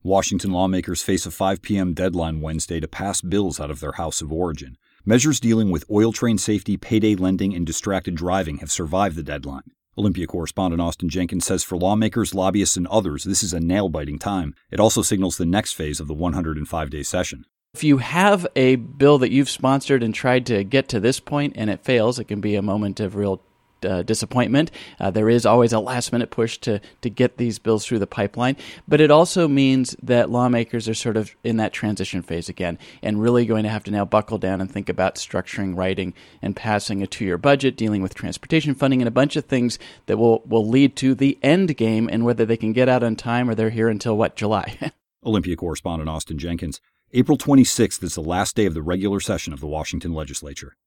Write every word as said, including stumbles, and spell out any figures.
Washington lawmakers face a five p.m. deadline Wednesday to pass bills out of their House of Origin. Measures dealing with oil train safety, payday lending, and distracted driving have survived the deadline. Olympia correspondent Austin Jenkins says for lawmakers, lobbyists, and others, this is a nail-biting time. It also signals the next phase of the one hundred five day session. If you have a bill that you've sponsored and tried to get to this point and it fails, it can be a moment of real uh, disappointment. Uh, there is always a last-minute push to to get these bills through the pipeline, but it also means that lawmakers are sort of in that transition phase again and really going to have to now buckle down and think about structuring, writing, and passing a two-year budget, dealing with transportation funding, and a bunch of things that will, will lead to the end game and whether they can get out on time or they're here until, what, July? Olympia correspondent Austin Jenkins. April twenty-sixth is the last day of the regular session of the Washington legislature.